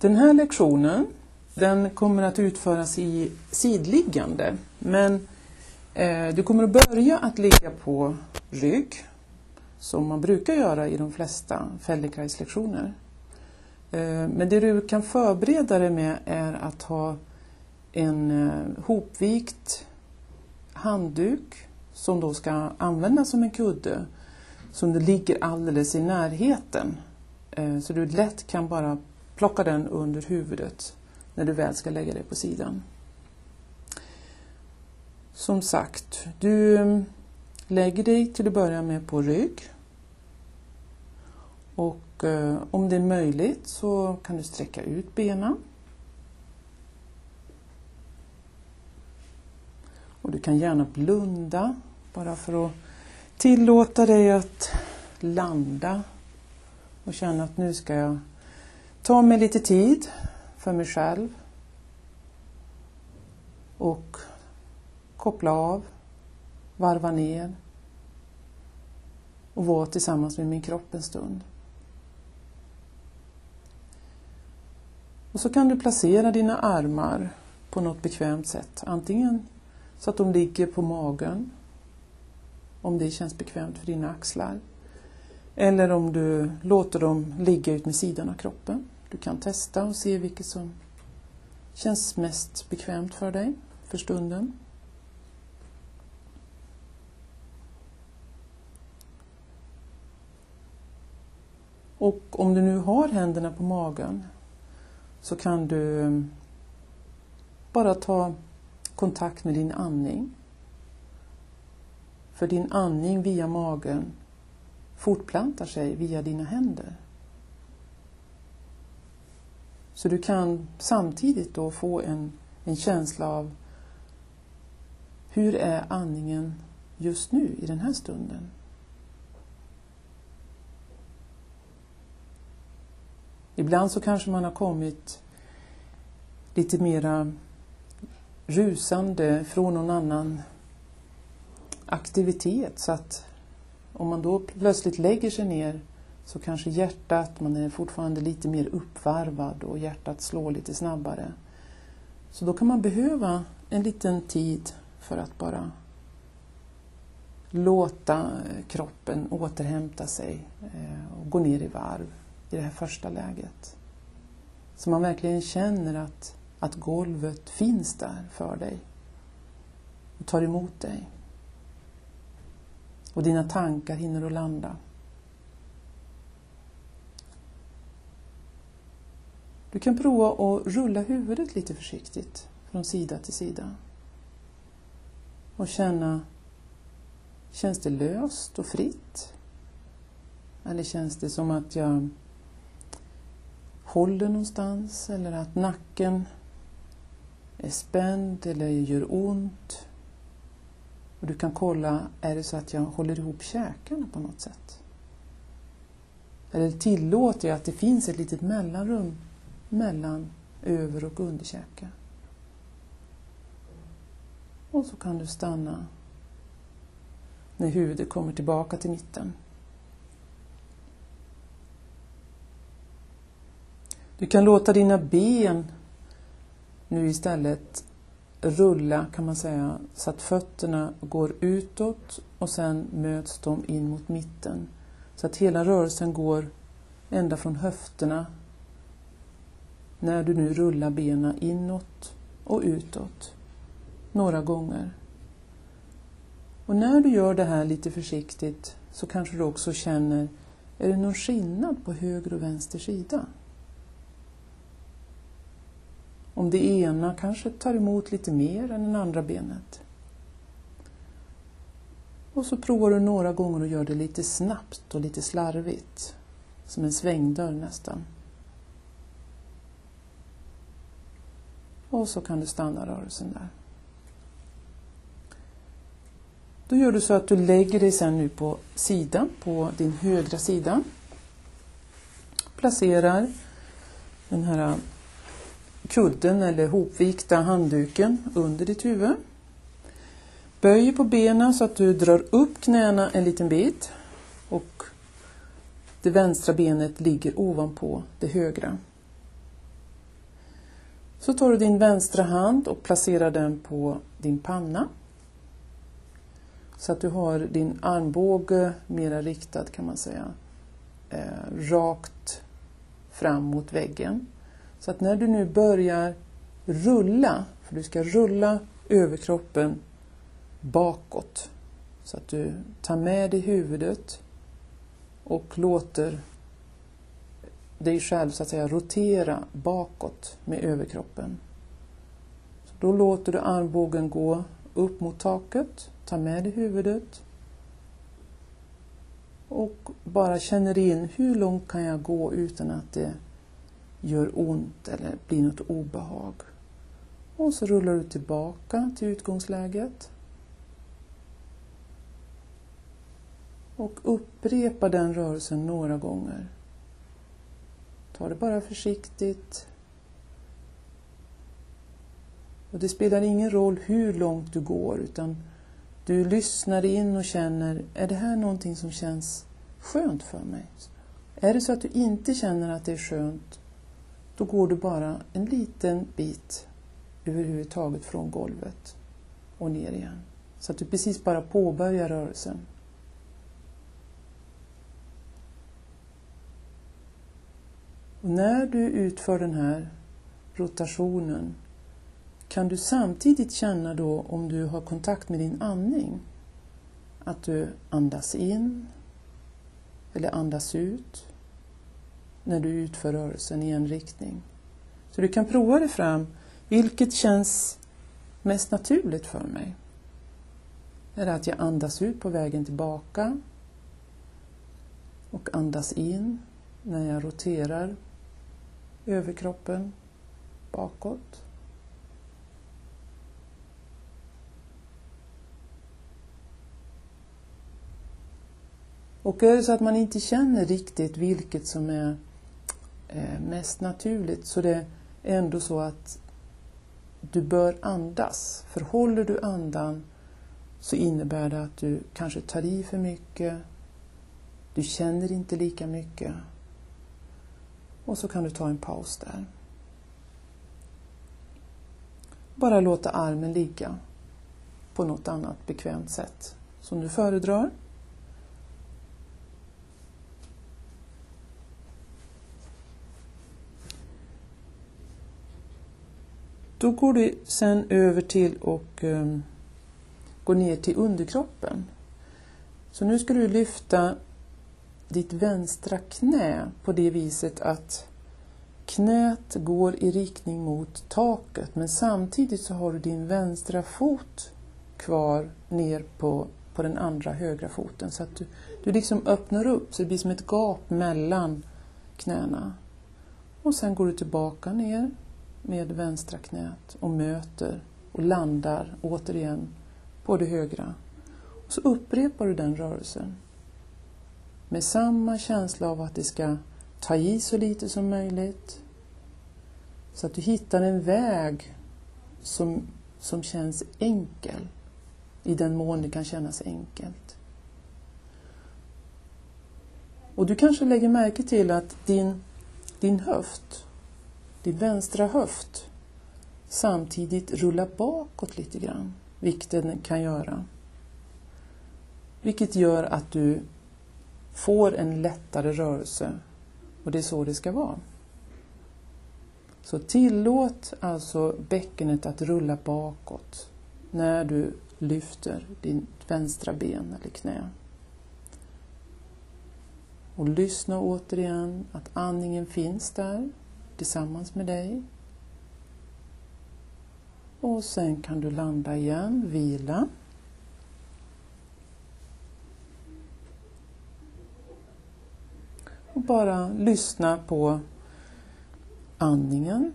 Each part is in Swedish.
Den här lektionen den kommer att utföras i sidliggande, men du kommer att börja att ligga på rygg som man brukar göra i de flesta Feldenkrais-lektioner. Men det du kan förbereda dig med är att ha en hopvikt handduk som då ska användas som en kudde som det ligger alldeles i närheten. Så du lätt kan bara plocka den under huvudet när du väl ska lägga dig på sidan. Som sagt, du lägger dig till att börja med på rygg. Och om det är möjligt så kan du sträcka ut benen. Och du kan gärna blunda bara för att tillåta dig att landa och känna att nu ska jag ta mig lite tid för mig själv och koppla av, varva ner och vara tillsammans med min kropp en stund. Och så kan du placera dina armar på något bekvämt sätt. Antingen så att de ligger på magen, om det känns bekvämt för dina axlar. Eller om du låter dem ligga ut med sidan av kroppen. Du kan testa och se vilket som känns mest bekvämt för dig för stunden. Och om du nu har händerna på magen så kan du bara ta kontakt med din andning. För din andning via magen fortplantar sig via dina händer. Så du kan samtidigt då få en känsla av hur är andningen just nu i den här stunden. Ibland så kanske man har kommit lite mera rusande från någon annan aktivitet, så att om man då plötsligt lägger sig ner så kanske hjärtat, man är fortfarande lite mer uppvarvad och hjärtat slår lite snabbare. Så då kan man behöva en liten tid för att bara låta kroppen återhämta sig och gå ner i varv i det här första läget. Så man verkligen känner att golvet finns där för dig och tar emot dig. Och dina tankar hinner att landa. Du kan prova att rulla huvudet lite försiktigt från sida till sida. Och känna, känns det löst och fritt? Eller känns det som att jag håller någonstans? Eller att nacken är spänd eller gör ont? Och du kan kolla, är det så att jag håller ihop käkarna på något sätt? Eller tillåter jag att det finns ett litet mellanrum mellan över- och underkäke? Och så kan du stanna när huvudet kommer tillbaka till mitten. Du kan låta dina ben nu istället rulla, kan man säga, så att fötterna går utåt och sen möts de in mot mitten. Så att hela rörelsen går ända från höfterna när du nu rullar benen inåt och utåt några gånger. Och när du gör det här lite försiktigt så kanske du också känner, är det någon skillnad på höger och vänster sida? Om det ena kanske tar emot lite mer än det andra benet. Och så provar du några gånger att göra det lite snabbt och lite slarvigt. Som en svängdörr nästan. Och så kan du stanna rörelsen där. Då gör du så att du lägger dig sen nu på sidan, på din högra sida. Placerar den här kudden eller hopvikta handduken under ditt huvud. Böj på benen så att du drar upp knäna en liten bit och det vänstra benet ligger ovanpå det högra. Så tar du din vänstra hand och placerar den på din panna. Så att du har din armbåge mera riktad, kan man säga, rakt fram mot väggen. Så att när du nu börjar rulla, för du ska rulla överkroppen bakåt. Så att du tar med dig huvudet och låter dig själv så att säga rotera bakåt med överkroppen. Så då låter du armbågen gå upp mot taket, ta med dig huvudet och bara känner in hur långt kan jag gå utan att det gör ont eller blir något obehag. Och så rullar du tillbaka till utgångsläget. Och upprepa den rörelsen några gånger. Ta det bara försiktigt. Och det spelar ingen roll hur långt du går, utan du lyssnar in och känner, är det här någonting som känns skönt för mig? Är det så att du inte känner att det är skönt, då går du bara en liten bit överhuvudtaget från golvet och ner igen. Så att du precis bara påbörjar rörelsen. Och när du utför den här rotationen kan du samtidigt känna då, om du har kontakt med din andning, att du andas in eller andas ut när du utför rörelsen i en riktning. Så du kan prova det fram, vilket känns mest naturligt för mig. Är det att jag andas ut på vägen tillbaka och andas in när jag roterar överkroppen bakåt? Och är det så att man inte känner riktigt vilket som är mest naturligt, så det är ändå så att du bör andas. För håller du andan så innebär det att du kanske tar i för mycket, du känner inte lika mycket. Och så kan du ta en paus där. Bara låta armen ligga på något annat bekvämt sätt som du föredrar. Då går du sen över till och gå ner till underkroppen. Så nu ska du lyfta ditt vänstra knä på det viset att knät går i riktning mot taket, men samtidigt så har du din vänstra fot kvar ner på den andra högra foten, så att du liksom öppnar upp så det blir som ett gap mellan knäna. Och sen går du tillbaka ner med vänstra knät och möter och landar återigen på det högra. Och så upprepar du den rörelsen med samma känsla av att det ska ta i så lite som möjligt, så att du hittar en väg som känns enkel, i den mån det kan kännas enkelt. Och du kanske lägger märke till att din höft, din vänstra höft, samtidigt rullar bakåt lite grann, vilket den kan göra. Vilket gör att du får en lättare rörelse, och det är så det ska vara. Så tillåt alltså bäckenet att rulla bakåt när du lyfter din vänstra ben eller knä. Och lyssna återigen att andningen finns där tillsammans med dig. Och sen kan du landa igen, vila. Och bara lyssna på andningen.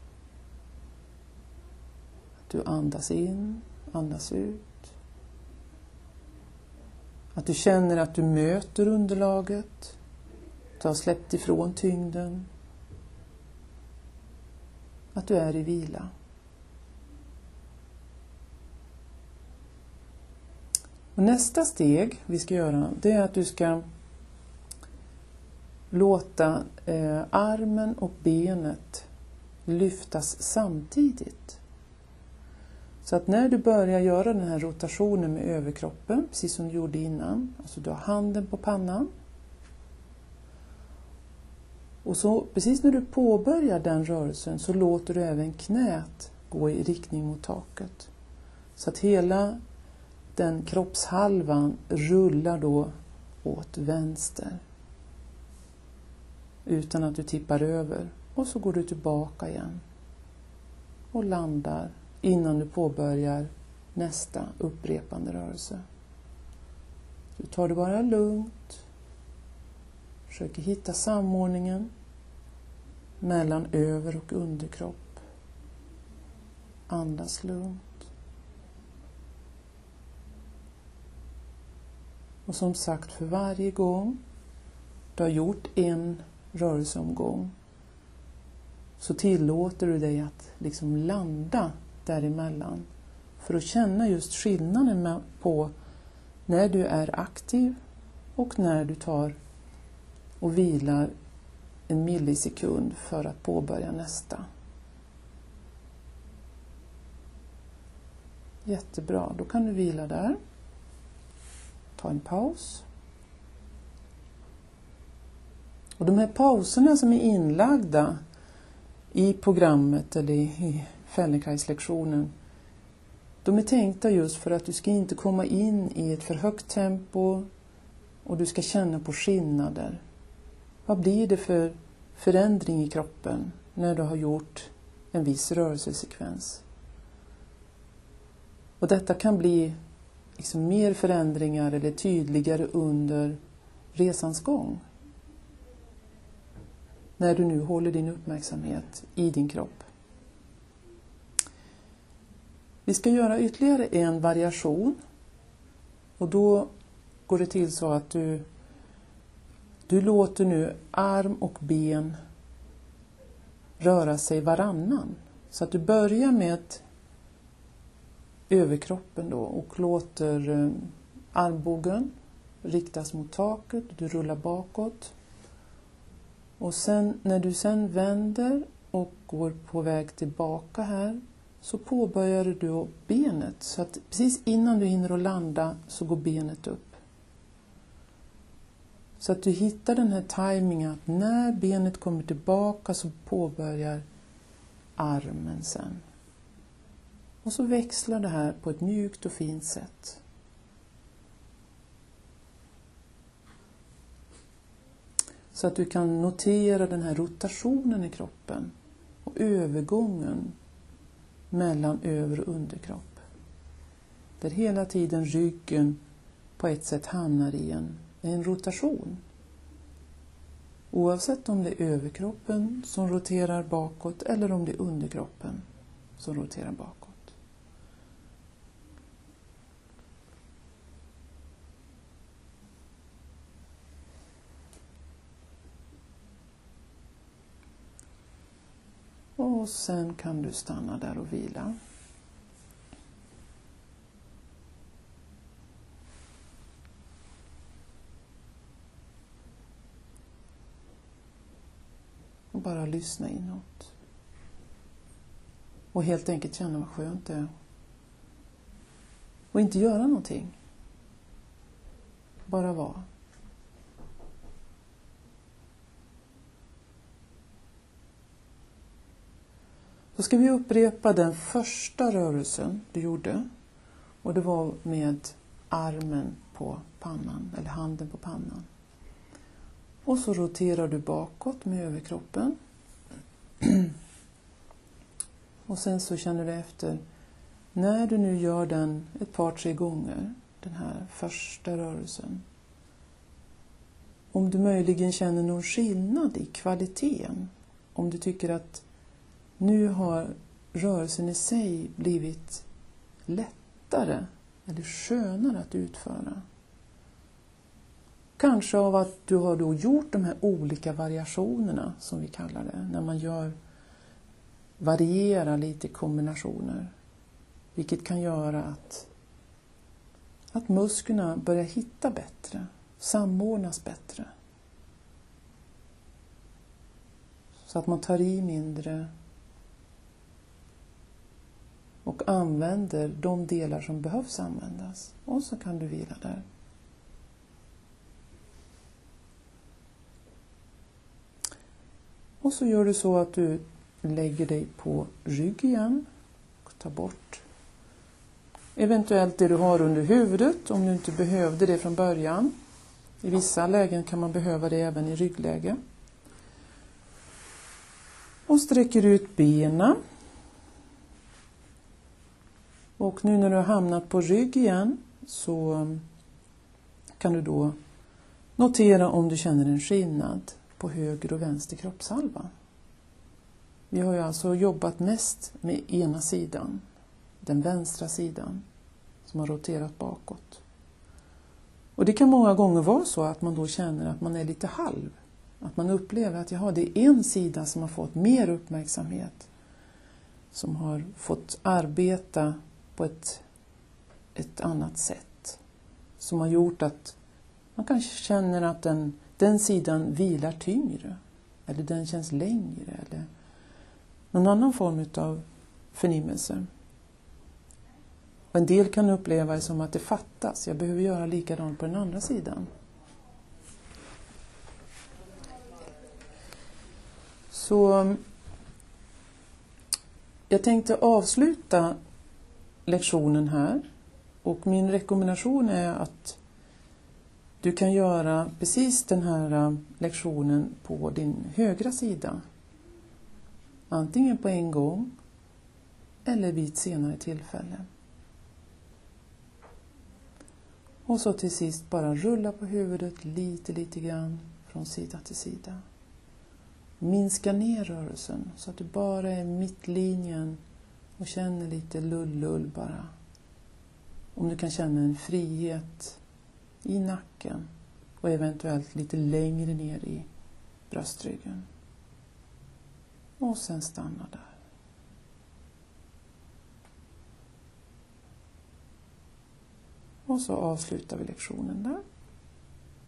Att du andas in, andas ut. Att du känner att du möter underlaget. Du har släppt ifrån tyngden. Att du är i vila. Och nästa steg vi ska göra, det är att du ska låta armen och benet lyftas samtidigt. Så att när du börjar göra den här rotationen med överkroppen, precis som du gjorde innan, alltså du har handen på pannan. Och så precis när du påbörjar den rörelsen så låter du även knät gå i riktning mot taket. Så att hela den kroppshalvan rullar då åt vänster. Utan att du tippar över. Och så går du tillbaka igen. Och landar innan du påbörjar nästa upprepande rörelse. Du tar det bara lugnt. Försöker hitta samordningen mellan över- och underkropp. Andas lugnt. Och som sagt, för varje gång du har gjort en rörelseomgång så tillåter du dig att liksom landa däremellan för att känna just skillnaden på när du är aktiv och när du tar och vilar en millisekund för att påbörja nästa. Jättebra, då kan du vila där. Ta en paus. Och de här pauserna som är inlagda i programmet eller i Feldenkrais-lektionen, de är tänkta just för att du ska inte komma in i ett för högt tempo och du ska känna på skillnader. Vad blir det för förändring i kroppen när du har gjort en viss rörelsesekvens? Och detta kan bli liksom mer förändringar eller tydligare under resans gång. När du nu håller din uppmärksamhet i din kropp. Vi ska göra ytterligare en variation. Och då går det till så att du låter nu arm och ben röra sig varannan. Så att du börjar med överkroppen då och låter armbågen riktas mot taket. Du rullar bakåt. Och sen när du sen vänder och går på väg tillbaka här så påbörjar du benet. Så att precis innan du hinner att landa så går benet upp. Så att du hittar den här tajmingen att när benet kommer tillbaka så påbörjar armen sen. Och så växlar det här på ett mjukt och fint sätt. Så att du kan notera den här rotationen i kroppen och övergången mellan över- och underkropp. Där hela tiden ryggen på ett sätt hamnar i en rotation. Oavsett om det är överkroppen som roterar bakåt eller om det är underkroppen som roterar bakåt. Och sen kan du stanna där och vila. Och bara lyssna inåt. Och helt enkelt känna vad skönt det är. Och inte göra någonting. Bara vara. Då ska vi upprepa den första rörelsen du gjorde. Och det var med armen på pannan, eller handen på pannan. Och så roterar du bakåt med överkroppen. Och sen så känner du efter, när du nu gör den ett par, 3 gånger, den här första rörelsen. Om du möjligen känner någon skillnad i kvaliteten. Om du tycker att nu har rörelsen i sig blivit lättare eller skönare att utföra. Kanske av att du har då gjort de här olika variationerna som vi kallar det. När man varierar lite kombinationer. Vilket kan göra att musklerna börjar hitta bättre. Samordnas bättre. Så att man tar i mindre och använder de delar som behövs användas. Och så kan du vila där. Och så gör du så att du lägger dig på rygg igen. Ta bort eventuellt det du har under huvudet om du inte behövde det från början. I vissa lägen kan man behöva det även i ryggläge. Och sträcker ut benen. Och nu när du har hamnat på rygg igen så kan du då notera om du känner en skillnad på höger och vänster kroppshalva. Vi har ju alltså jobbat mest med ena sidan, den vänstra sidan, som har roterat bakåt. Och det kan många gånger vara så att man då känner att man är lite halv. Att man upplever att det är en sida som har fått mer uppmärksamhet. Som har fått arbeta på ett annat sätt. Som har gjort att man kanske känner att den sidan vilar tyngre. Eller den känns längre. Eller någon annan form av förnimmelse. Och en del kan uppleva det som att det fattas. Jag behöver göra likadant på den andra sidan. Så jag tänkte avsluta lektionen här. Och min rekommendation är att du kan göra precis den här lektionen på din högra sida. Antingen på en gång eller vid ett senare tillfälle. Och så till sist bara rulla på huvudet lite grann från sida till sida. Minska ner rörelsen så att du bara är mittlinjen och känner lite lull bara. Om du kan känna en frihet i nacken och eventuellt lite längre ner i bröstryggen. Och sen stanna där. Och så avslutar vi lektionen där.